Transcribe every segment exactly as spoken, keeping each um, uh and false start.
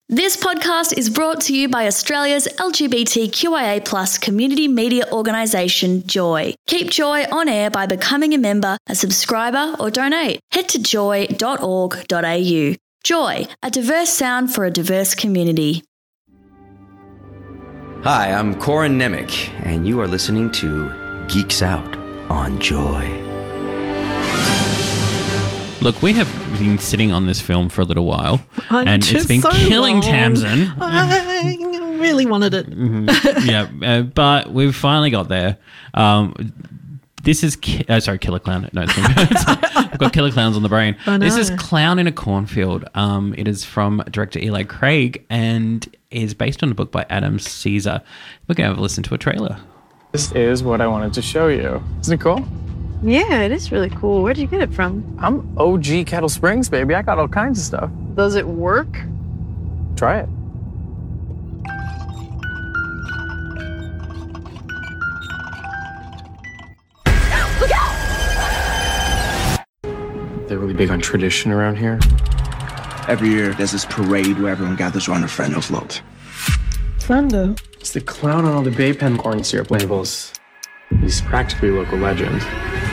This podcast is brought to you by Australia's L G B T Q I A plus community media organisation, Joy. Keep Joy on air by becoming a member, a subscriber or donate. Head to joy dot org dot a u. Joy, a diverse sound for a diverse community. Hi, I'm Corin Nemec, and you are listening to Geeks Out on Joy. Look, we have been sitting on this film for a little while, I'm and it's been so killing long. Tamsin. I really wanted it. Mm-hmm. Yeah, uh, but we've finally got there. Um, this is, ki- uh, sorry, Killer Clown. No, it's I've got Killer Clowns on the brain. I know. This is Clown in a Cornfield. Um, it is from director Eli Craig and is based on a book by Adam Caesar. We're going to have a listen to a trailer. This is what I wanted to show you. Isn't it cool? Yeah, it is really cool. Where'd you get it from? I'm O G Kettle Springs, baby. I got all kinds of stuff. Does it work? Try it. Look out! They're really big on tradition around here. Every year, there's this parade where everyone gathers around a Friendo float. Friendo? It's the clown on all the Bay Pen corn syrup labels. He's practically a local legend.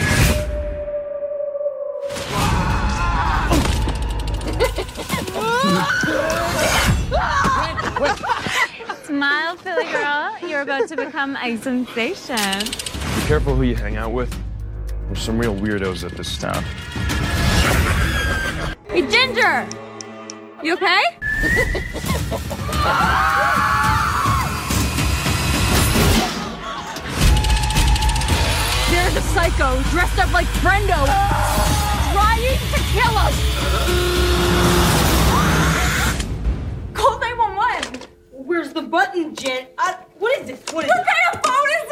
Smile, silly girl. You're about to become a sensation. Be careful who you hang out with. There's some real weirdos at this town. Hey, Ginger! You okay? There's a psycho dressed up like Friendo, trying to kill us! Call nine one one! Where's the button, Jen? I, what is this? What is What it? kind of phone is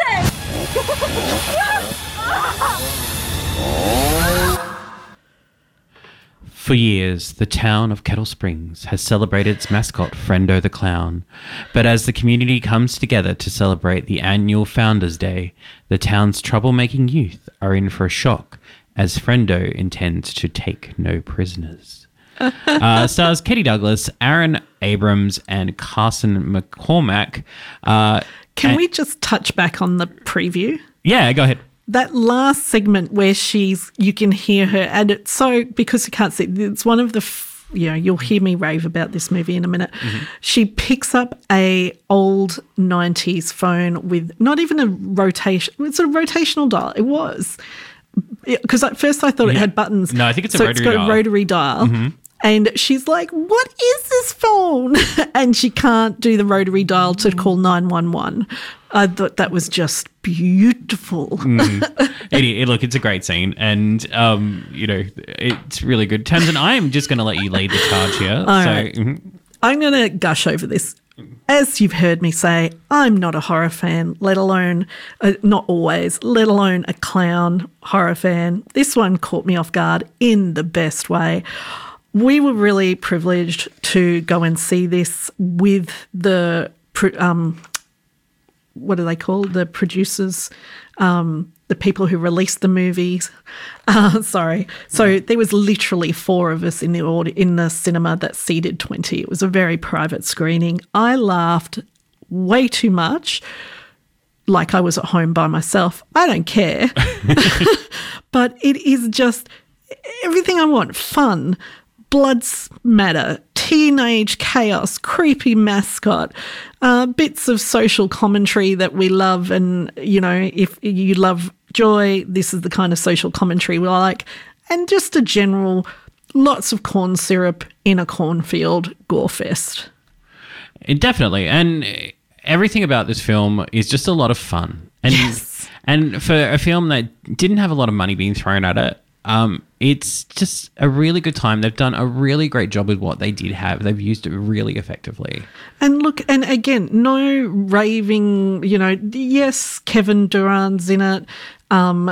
this? For years, the town of Kettle Springs has celebrated its mascot, Friendo the Clown. But as the community comes together to celebrate the annual Founders Day, the town's troublemaking youth are in for a shock as Friendo intends to take no prisoners. uh, stars Katie Douglas, Aaron Abrams, and Carson McCormack. Uh, Can and- we just touch back on the preview? Yeah, go ahead. That last segment where she's, you can hear her, and it's so, because you can't see, it's one of the, f- you know, you'll hear me rave about this movie in a minute. Mm-hmm. She picks up a old nineties phone with not even a rotation, it's a rotational dial. It was. Because at first I thought Yeah. it had buttons. No, I think it's a so rotary it's got dial. a rotary dial. Mm-hmm. And she's like, what is this phone? And she can't do the rotary dial to call nine one one. I thought that was just beautiful. Mm. it, it, look, it's a great scene. And, um, you know, it's really good. Tamsin, I am just going to let you lead the charge here. All so, right. mhm. I'm going to gush over this. As you've heard me say, I'm not a horror fan, let alone, uh, not always, let alone a clown horror fan. This one caught me off guard in the best way. We were really privileged to go and see this with the, um, what are they called? The producers, um, the people who released the movies. Uh, sorry. So there was literally four of us in the audi- in the cinema that seated twenty. It was a very private screening. I laughed way too much, like I was at home by myself. I don't care. But it is just everything I want. Fun, blood matter, teenage chaos, creepy mascot, uh, bits of social commentary that we love. And, you know, if you love Joy, this is the kind of social commentary we like. And just a general, lots of corn syrup in a cornfield gore fest. It definitely. And everything about this film is just a lot of fun. And, Yes. And for a film that didn't have a lot of money being thrown at it, Um, it's just a really good time. They've done a really great job with what they did have. They've used it really effectively. And look, and again, no raving, you know, yes, Kevin Durant's in it. Um,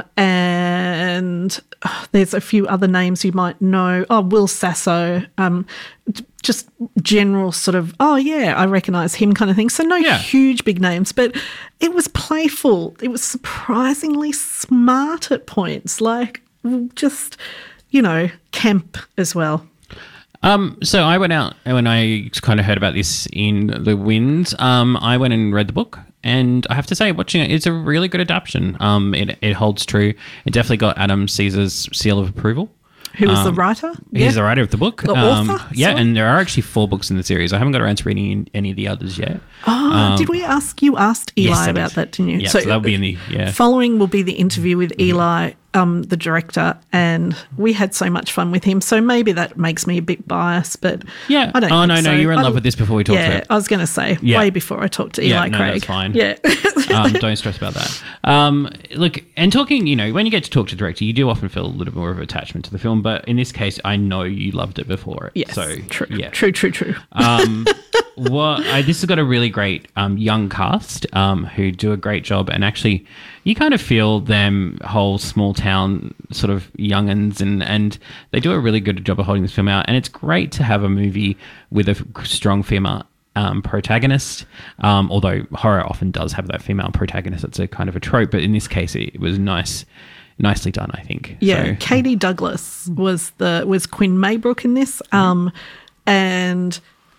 and oh, there's a few other names you might know. Oh, Will Sasso. Um, just general sort of, oh, yeah, I recognise him kind of thing. So no Yeah. huge big names, but it was playful. It was surprisingly smart at points. Like, just, you know, camp as well. Um, so I went out and when I kind of heard about this in the wind, um, I went and read the book. And I have to say, watching it, it's a really good adaptation. Um, it, it holds true. It definitely got Adam Caesar's seal of approval. Who was um, the writer? He's yeah. the writer of the book. The um, author? Yeah, Sorry. and there are actually four books in the series. I haven't got around to reading any of the others yet. Oh, Um, did we ask you asked Eli yes, I about did. that, didn't you? Yeah, so that'll be in the- yeah. Following will be the interview with Eli, um, the director, and we had so much fun with him. So maybe that makes me a bit biased, but Yeah. I don't. Oh, think no, no, so. you were in I- love with this before we talked yeah, to it. I was going to say Yeah. way before I talked to Eli Yeah, no, Craig. that's fine. Yeah. um, don't stress about that. Um, look, and talking, you know, when you get to talk to the director, you do often feel a little more of attachment to the film. But in this case, I know you loved it before it. Yes. So, true. yeah. True. True. True. Um, what I, this has got a really great um, young cast um, who do a great job, and actually, you kind of feel them whole small town sort of youngins, and and they do a really good job of holding this film out. And it's great to have a movie with a f- strong female um, protagonist. Um, although horror often does have that female protagonist, it's a kind of a trope. But in this case, it, it was nice. Nicely done, I think. Yeah, So- Katie Douglas was the was Quinn Maybrook in this, um, and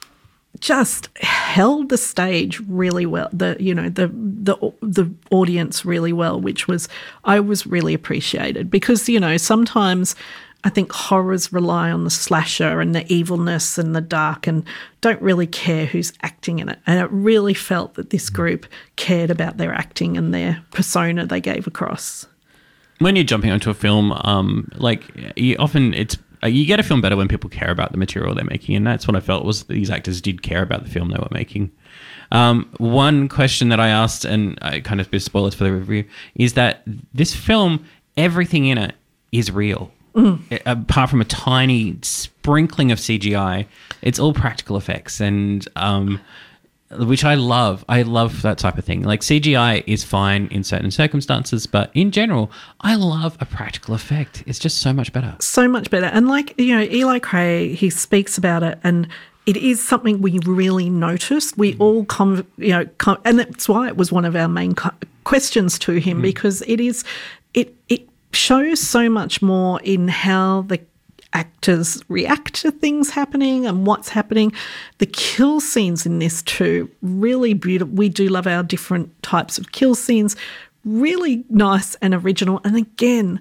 just held the stage really well. The you know the the the audience really well, which was I was really appreciated because you know sometimes I think horrors rely on the slasher and the evilness and the dark and don't really care who's acting in it. And it really felt that this group cared about their acting and their persona they gave across. When you're jumping onto a film, um, like you often it's uh, you get a film better when people care about the material they're making, and that's what I felt was these actors did care about the film they were making. Um, one question that I asked, and I kind of bit spoilers for the review, is that this film, everything in it is real. Mm. Apart from a tiny sprinkling of C G I, it's all practical effects, and um, which I love. I love that type of thing. Like C G I is fine in certain circumstances, but in general, I love a practical effect. It's just so much better. So much better. And like, you know, Eli Craig, he speaks about it and it is something we really noticed. We all, com- you know, com- and that's why it was one of our main co- questions to him mm. because it is, it it shows so much more in how the actors react to things happening and what's happening. The kill scenes in this too, really beautiful. We do love our different types of kill scenes. Really nice and original. And again,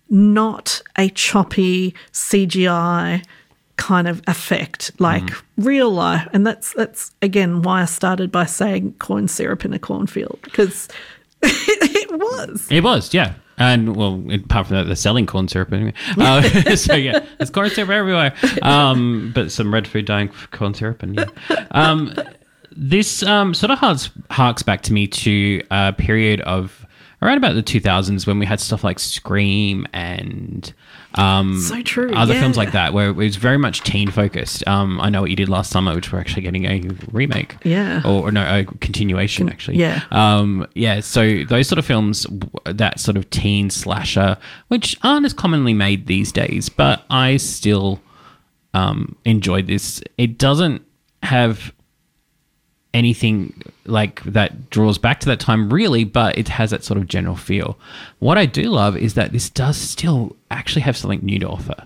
not a choppy C G I kind of effect, like mm. real life. And that's, that's again, why I started by saying corn syrup in a cornfield, because it was. It was, yeah. And, well, apart from that, they're selling corn syrup anyway. Uh, so, yeah, there's corn syrup everywhere. Um, but some red food dying for corn syrup. And, yeah. Um, this um, sort of harks, harks back to me to a period of around about the two thousands when we had stuff like Scream and um, so true, other yeah. films like that, where it was very much teen-focused. Um, I Know What You Did Last Summer, which we're actually getting a remake. Yeah. Or, or no, a continuation, actually. Yeah. Um, yeah, so those sort of films, that sort of teen slasher, which aren't as commonly made these days, but I still um, enjoyed this. It doesn't have anything like that draws back to that time really, but it has that sort of general feel. What I do love is that this does still actually have something new to offer,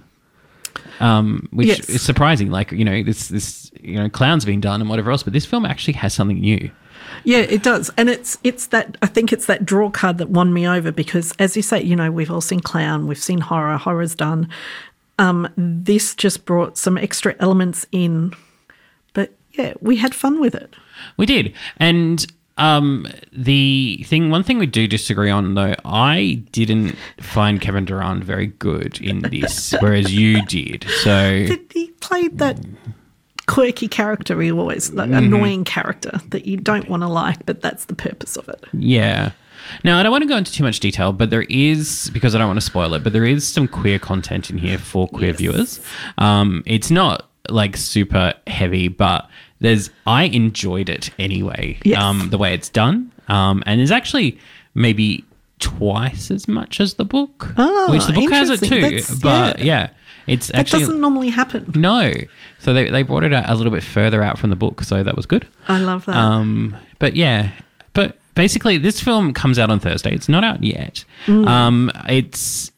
um, which yes. is surprising. Like, you know, this this you know, Clown's been done and whatever else, but this film actually has something new. Yeah, it does. And it's it's that, I think it's that draw card that won me over because, as you say, you know, we've all seen Clown, we've seen horror, horror's done. Um, this just brought some extra elements in, but yeah, we had fun with it. We did. And um, the thing, one thing we do disagree on, though, I didn't find Kevin Durand very good in this, whereas you did. So he played that quirky character he always, like, mm-hmm. annoying character that you don't want to like, but that's the purpose of it. Yeah. Now, I don't want to go into too much detail, but there is, because I don't want to spoil it, but there is some queer content in here for queer yes. viewers. Um, it's not like super heavy, but there's I enjoyed it anyway. Yes. Um, the way it's done, um, and there's actually maybe twice as much as the book, oh, which the book has it too. That's, but yeah, yeah it's that actually doesn't normally happen. No, so they they brought it out a little bit further out from the book, so that was good. I love that. Um, but yeah, but basically, this film comes out on Thursday. It's not out yet. Mm. Um, it's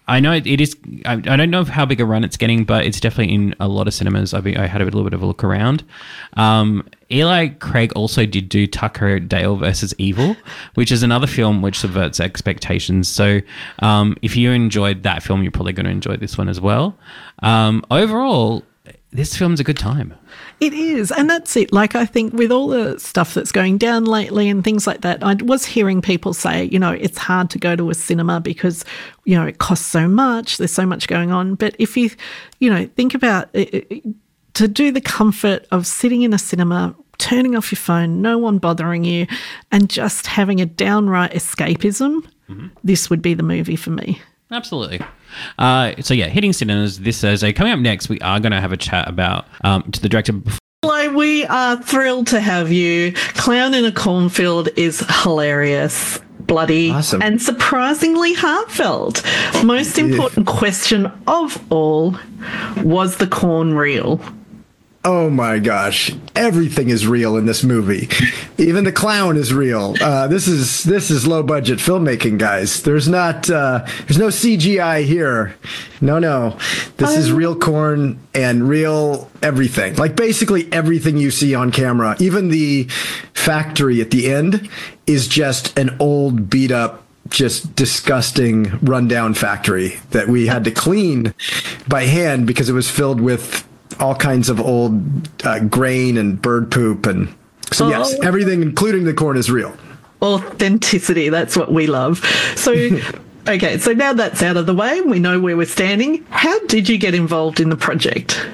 I know it, it is. I, I don't know how big a run it's getting, but it's definitely in a lot of cinemas. I I had a little bit of a look around. Um, Eli Craig also did do Tucker Dale versus Evil, which is another film which subverts expectations. So um, if you enjoyed that film, you're probably going to enjoy this one as well. Um, overall, this film's a good time. It is, and that's it. Like, I think with all the stuff that's going down lately and things like that, I was hearing people say, you know, it's hard to go to a cinema because, you know, it costs so much, there's so much going on. But if you, you know, think about it, to do the comfort of sitting in a cinema, turning off your phone, no one bothering you, and just having a downright escapism, mm-hmm. this would be the movie for me. Absolutely. Uh, so yeah, hitting cinemas this Thursday. Coming up next, we are going to have a chat about um, to the director. Hello, we are thrilled to have you. Clown in a Cornfield is hilarious, bloody, awesome. and surprisingly heartfelt. Most important question of all, was the corn real? Oh my gosh, everything is real in this movie. Even the clown is real. Uh, this is this is low budget filmmaking, guys. There's not uh, there's no C G I here. No, no. This um, is real corn and real everything. Like basically everything you see on camera. Even the factory at the end is just an old beat up, just disgusting rundown factory that we had to clean by hand because it was filled with all kinds of old uh, grain and bird poop. And so, yes, oh. everything, including the corn, is real. Authenticity. That's what we love. So, okay, so now that's out of the way. We know where we're standing. How did you get involved in the project?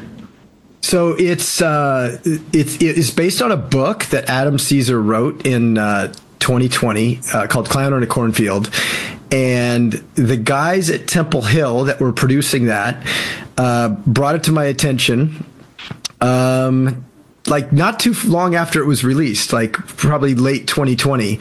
So it's, uh, it's, it's based on a book that Adam Caesar wrote in uh, twenty twenty uh, called Clown in a Cornfield. And the guys at Temple Hill that were producing that uh, brought it to my attention, um, like not too long after it was released, like probably late twenty twenty.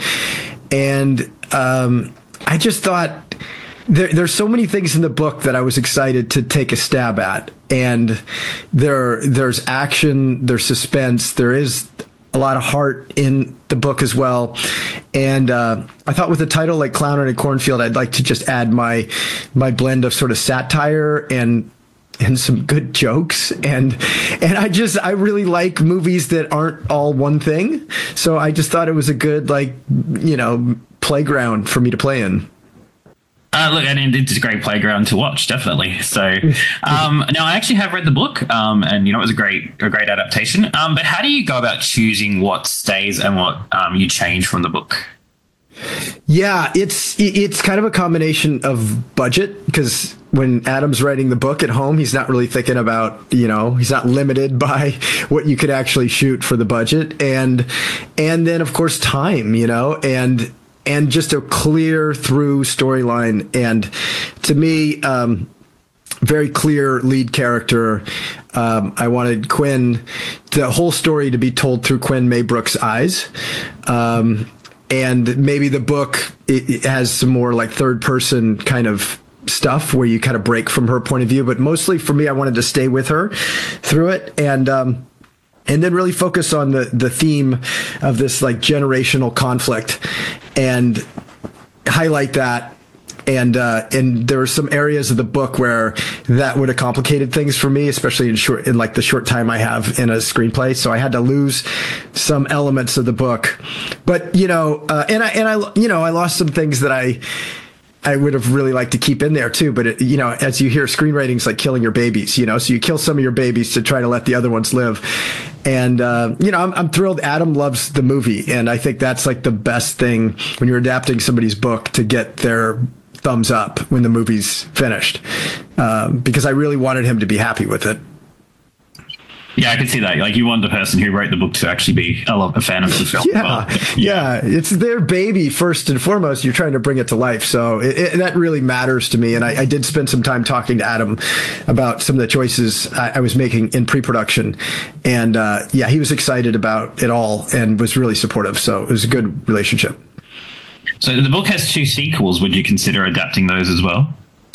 And um, I just thought there, there's so many things in the book that I was excited to take a stab at. And there, there's action, there's suspense, there is a lot of heart in the book as well. And uh, I thought with a title like Clown in a Cornfield, I'd like to just add my my blend of sort of satire and and some good jokes. And and I just, I really like movies that aren't all one thing. So I just thought it was a good, like, you know, playground for me to play in. Uh, look, and it's a great playground to watch, definitely. So, um, now I actually have read the book, um, and you know it was a great, a great adaptation. Um, but how do you go about choosing what stays and what um, you change from the book? Yeah, it's it's kind of a combination of budget, because when Adam's writing the book at home, he's not really thinking about, you know, he's not limited by what you could actually shoot for the budget, and and then of course time, you know, and. And just a clear through storyline. And to me, um, very clear lead character. Um, I wanted Quinn, the whole story to be told through Quinn Maybrook's eyes. Um, and maybe the book it, it has some more like third person kind of stuff where you kind of break from her point of view. But mostly for me, I wanted to stay with her through it. And, um, And then really focus on the, the theme of this like generational conflict and highlight that. And uh, and there were some areas of the book where that would have complicated things for me, especially in short in like the short time I have in a screenplay. So I had to lose some elements of the book. But you know, uh, and I and I you know I lost some things that I. I would have really liked to keep in there too, but it, you know, as you hear, screenwriting's like killing your babies, you know, so you kill some of your babies to try to let the other ones live. And, uh, you know, I'm, I'm thrilled Adam loves the movie. And I think that's like the best thing when you're adapting somebody's book, to get their thumbs up when the movie's finished. Um, because I really wanted him to be happy with it. Yeah, I can see that. Like, you want the person who wrote the book to actually be a, lot, a fan of the film. Yeah, well, yeah, it's their baby first and foremost. You're trying to bring it to life, so it, it, that really matters to me. And I, I did spend some time talking to Adam about some of the choices I, I was making in pre-production, and uh, yeah, he was excited about it all and was really supportive. So it was a good relationship. So the book has two sequels. Would you consider adapting those as well?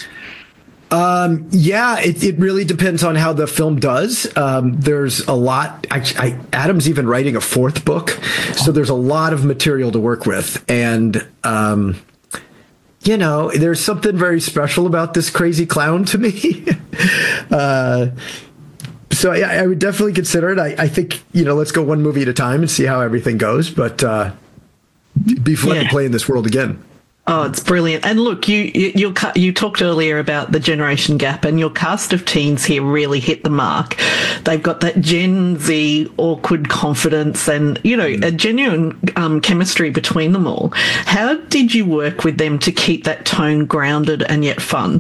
Um, yeah, it, it really depends on how the film does. Um, there's a lot. I, I, Adam's even writing a fourth book, so there's a lot of material to work with. And um, you know, there's something very special about this crazy clown to me. uh, so yeah, I would definitely consider it. I, I think, you know, let's go one movie at a time and see how everything goes. But uh, be fun Yeah. to play in this world again. Oh, it's brilliant. And look, you you you ca- you talked earlier about the generation gap, and your cast of teens here really hit the mark. They've got that Gen Z awkward confidence and, you know, a genuine um, chemistry between them all. How did you work with them to keep that tone grounded and yet fun?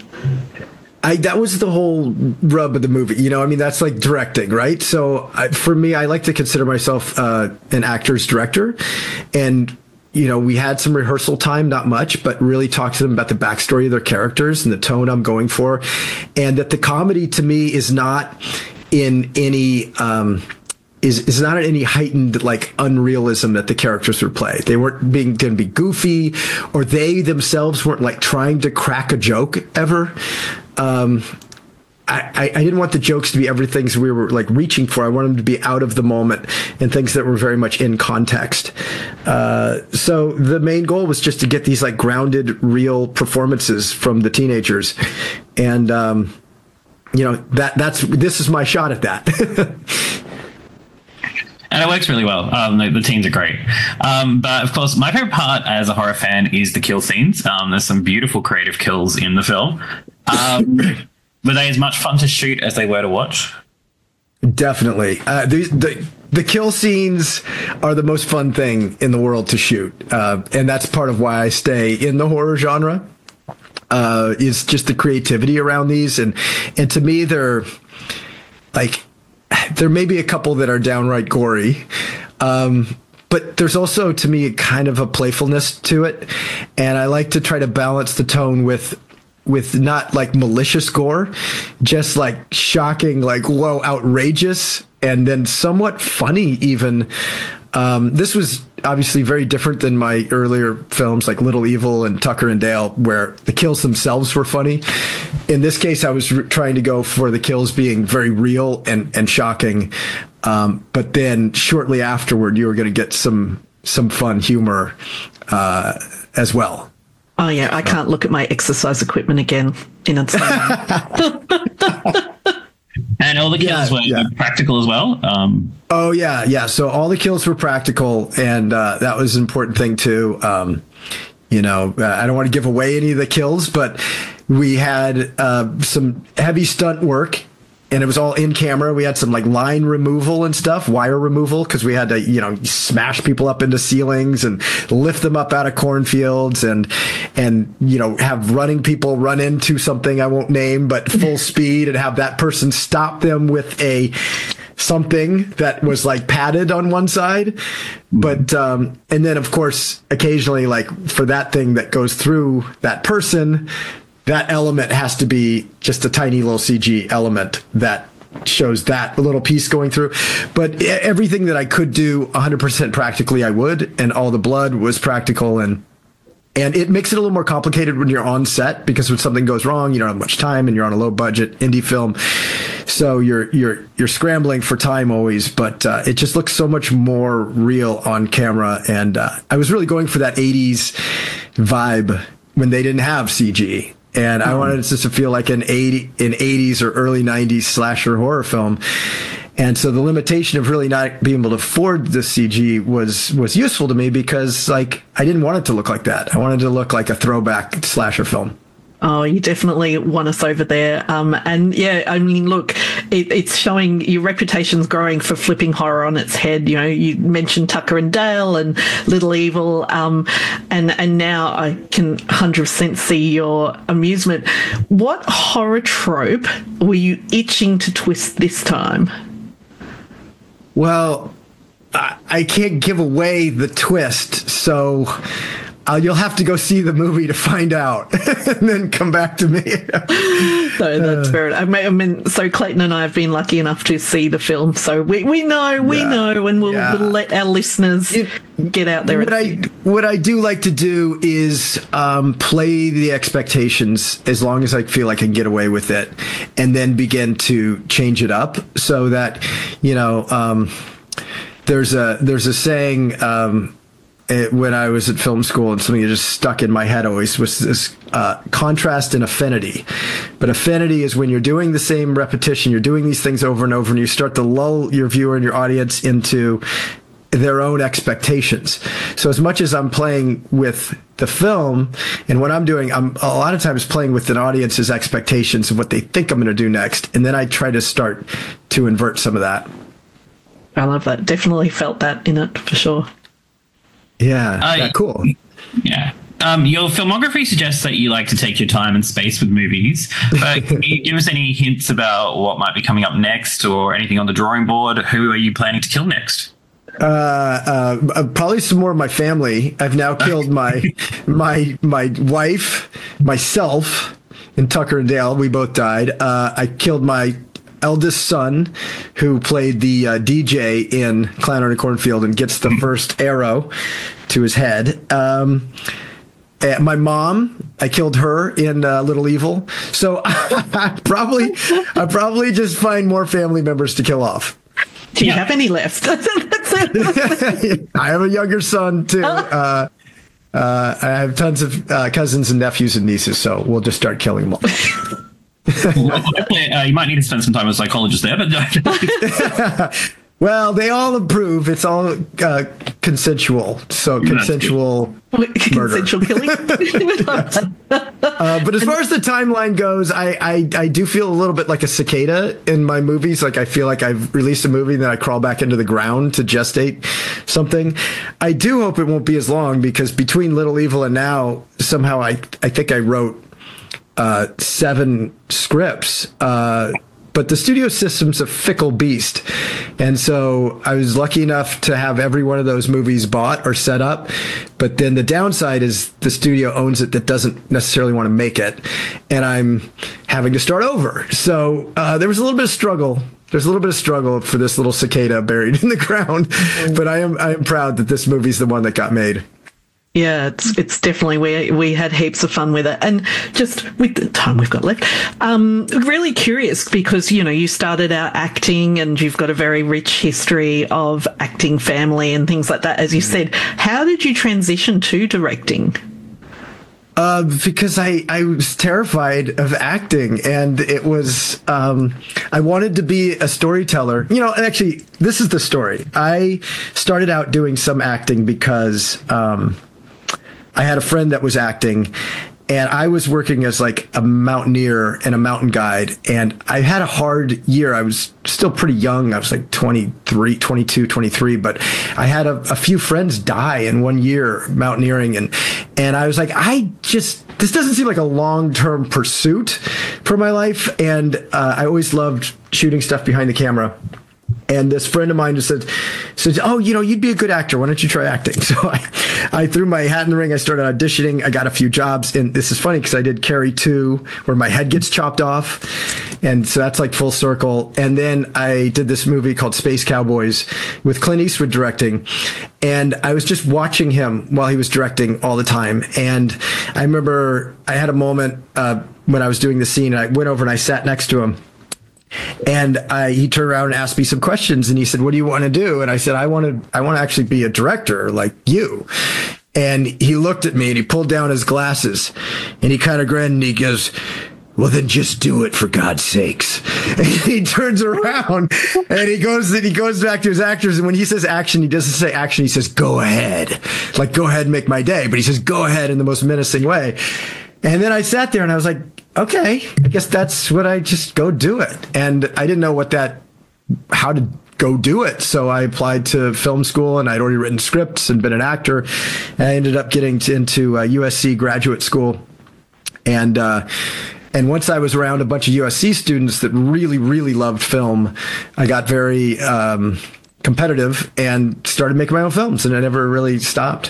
I, that was the whole rub of the movie. You know, I mean, that's like directing, right? So I, for me, I like to consider myself uh, an actor's director. And, you know, we had some rehearsal time, not much, but really talked to them about the backstory of their characters and the tone I'm going for. And that the comedy to me is not in any... Um, is is not any heightened like unrealism that the characters would play. They weren't being going to be goofy, or they themselves weren't like trying to crack a joke ever. Um, I, I, I didn't want the jokes to be everything we were like reaching for. I wanted them to be out of the moment and things that were very much in context. Uh, so the main goal was just to get these like grounded, real performances from the teenagers, and um, you know that that's this is my shot at that. And it works really well. Um, the, the teams are great. Um, but of course, my favorite part as a horror fan is the kill scenes. Um, there's some beautiful creative kills in the film. Um, were they as much fun to shoot as they were to watch? Definitely. Uh, the, the the kill scenes are the most fun thing in the world to shoot. Uh, and that's part of why I stay in the horror genre, uh, is just the creativity around these. And, and to me, they're like... There may be a couple that are downright gory, um, but there's also, to me, kind of a playfulness to it. And I like to try to balance the tone with with not like malicious gore, just like shocking, like, whoa, outrageous, and then somewhat funny even. Um, this was obviously very different than my earlier films like Little Evil and Tucker and Dale, where the kills themselves were funny. In this case, I was re- trying to go for the kills being very real and, and shocking. Um, but then shortly afterward, you were going to get some some fun humor uh, as well. Oh, yeah, I can't look at my exercise equipment again in its And all the kills Yeah, were yeah. practical as well. Um, Oh, yeah, yeah. So all the kills were practical, and uh, that was an important thing, too. Um, you know, uh, I don't want to give away any of the kills, but we had uh, some heavy stunt work, and it was all in camera. We had some like line removal and stuff, wire removal, because we had to, you know, smash people up into ceilings and lift them up out of cornfields, and and you know, have running people run into something I won't name, but full speed, and have that person stop them with a something that was like padded on one side. But um, and then of course occasionally, like for that thing that goes through that person, that element has to be just a tiny little C G element that shows that little piece going through. But everything that I could do one hundred percent practically, I would, and all the blood was practical. And and it makes it a little more complicated when you're on set, because when something goes wrong, you don't have much time, and you're on a low budget indie film, so you're you're you're scrambling for time always. But uh, it just looks so much more real on camera, and uh, I was really going for that eighties vibe when they didn't have C G. And I wanted it just to feel like an eighty, an eighties or early nineties slasher horror film. And so the limitation of really not being able to afford the C G was was useful to me, because like I didn't want it to look like that. I wanted it to look like a throwback slasher film. Oh, you definitely won us over there. Um, and yeah, I mean, look, it, it's showing your reputation's growing for flipping horror on its head. You know, you mentioned Tucker and Dale and Little Evil, um, and and now I can one hundred percent see your amusement. What horror trope were you itching to twist this time? Well, I, I can't give away the twist, so Uh, you'll have to go see the movie to find out, and then come back to me. So that's fair. I mean, I mean, so Clayton and I have been lucky enough to see the film, so we, we know, we Yeah. know, and we'll, Yeah. we'll let our listeners It- get out there. What I what I do like to do is um, play the expectations as long as I feel I can get away with it, and then begin to change it up so that, you know, um, there's a there's a saying. Um, it, when I was at film school, and something that just stuck in my head always was this uh, contrast and affinity. But affinity is when you're doing the same repetition, you're doing these things over and over, and you start to lull your viewer and your audience into their own expectations. So as much as I'm playing with the film and what I'm doing, I'm a lot of times playing with an audience's expectations of what they think I'm going to do next. And then I try to start to invert some of that. I love that. Definitely felt that in it for sure. Yeah. Uh, yeah cool. Yeah. Um, your filmography suggests that you like to take your time and space with movies, but can you give us any hints about what might be coming up next or anything on the drawing board? Who are you planning to kill next? Uh, uh, probably some more of my family. I've now killed my my my wife, myself, and Tucker and Dale. We both died. Uh, I killed my eldest son, who played the uh, D J in Clown on a Cornfield and gets the first arrow to his head. Um, uh, my mom, I killed her in uh, Little Evil. So I probably I probably just find more family members to kill off. Do you yeah. have any left? That's it. I have a younger son too. Uh, uh, I have tons of uh, cousins and nephews and nieces, so we'll just start killing them all. well, uh, you might need to spend some time with a psychologist there, but well, they all approve. It's all uh, consensual, so consensual murder. Consensual killing. uh, but as far as the timeline goes, I, I I do feel a little bit like a cicada in my movies. Like I feel like I've released a movie and then I crawl back into the ground to gestate something. I do hope it won't be as long, because between Little Evil and now, somehow I I think I wrote uh, seven scripts. Uh, But the studio system's a fickle beast. And so I was lucky enough to have every one of those movies bought or set up. But then the downside is the studio owns it that doesn't necessarily want to make it. And I'm having to start over. So uh, there was a little bit of struggle. There's a little bit of struggle for this little cicada buried in the ground. But I am I am proud that this movie's the one that got made. Yeah, it's it's definitely, we we had heaps of fun with it. And just with the time we've got left, um, really curious, because, you know, you started out acting and you've got a very rich history of acting family and things like that, as you said. How did you transition to directing? Uh, because I, I was terrified of acting, and it was, um, I wanted to be a storyteller. You know, actually, this is the story. I started out doing some acting because, um, I had a friend that was acting, and I was working as like a mountaineer and a mountain guide. And I had a hard year. I was still pretty young. I was like twenty-three, twenty-two, twenty-three, but I had a, a few friends die in one year mountaineering. And, and I was like, I just, this doesn't seem like a long-term pursuit for my life. And uh, I always loved shooting stuff behind the camera. And this friend of mine just said, said, oh, you know, you'd be a good actor. Why don't you try acting? So I, I threw my hat in the ring. I started auditioning. I got a few jobs. And this is funny because I did Carrie two, where my head gets chopped off. And so that's like full circle. And then I did this movie called Space Cowboys with Clint Eastwood directing. And I was just watching him while he was directing all the time. And I remember I had a moment uh, when I was doing the scene, and I went over and I sat next to him. And I, he turned around and asked me some questions, and he said, what do you want to do? And I said, I want to, I want to actually be a director like you. And he looked at me and he pulled down his glasses and he kind of grinned and he goes, well, then just do it, for God's sakes. And he turns around and he goes, and he goes back to his actors. And when he says action, he doesn't say action. He says, go ahead. Like, go ahead and make my day. But he says, go ahead, in the most menacing way. And then I sat there and I was like, okay, I guess that's what I just go do it. And I didn't know what that, how to go do it. So I applied to film school, and I'd already written scripts and been an actor. And I ended up getting to, into uh, U S C graduate school. And, uh, and once I was around a bunch of U S C students that really, really loved film, I got very um, competitive and started making my own films, and I never really stopped.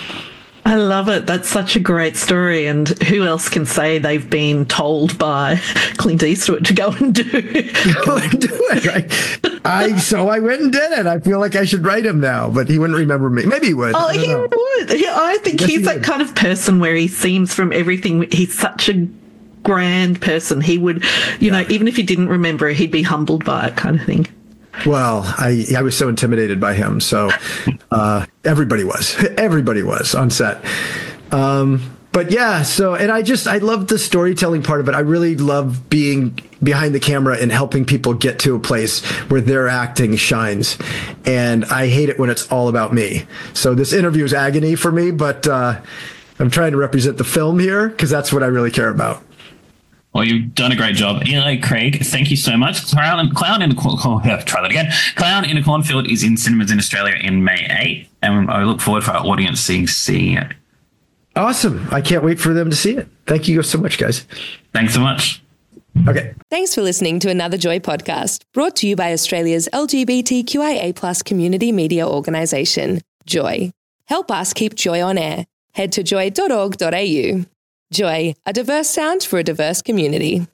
I love it. That's such a great story. And who else can say they've been told by Clint Eastwood to go and do go and do it, right? I so I went and did it. I feel like I should write him now, but he wouldn't remember me. Maybe he would. Oh, he know. would. Yeah, I think yes, he's he that would. kind of person where he seems from everything. He's such a grand person. He would, you yeah. know, even if he didn't remember it, he'd be humbled by it, kind of thing. Well, I I was so intimidated by him. So uh, everybody was. Everybody was on set. Um, but yeah, so, and I just, I love the storytelling part of it. I really love being behind the camera and helping people get to a place where their acting shines. And I hate it when it's all about me. So this interview is agony for me, but uh, I'm trying to represent the film here because that's what I really care about. Well, you've done a great job. Eli Craig, thank you so much. Clown, Clown in a Corn... Oh, yeah, try that again. Clown in a Cornfield is in cinemas in Australia in May eighth, and I look forward for our audience seeing, seeing it. Awesome. I can't wait for them to see it. Thank you so much, guys. Thanks so much. Okay. Thanks for listening to another Joy podcast, brought to you by Australia's L G B T Q I A plus community media organisation, Joy. Help us keep Joy on air. Head to joy dot org dot a u. Joy, a diverse sound for a diverse community.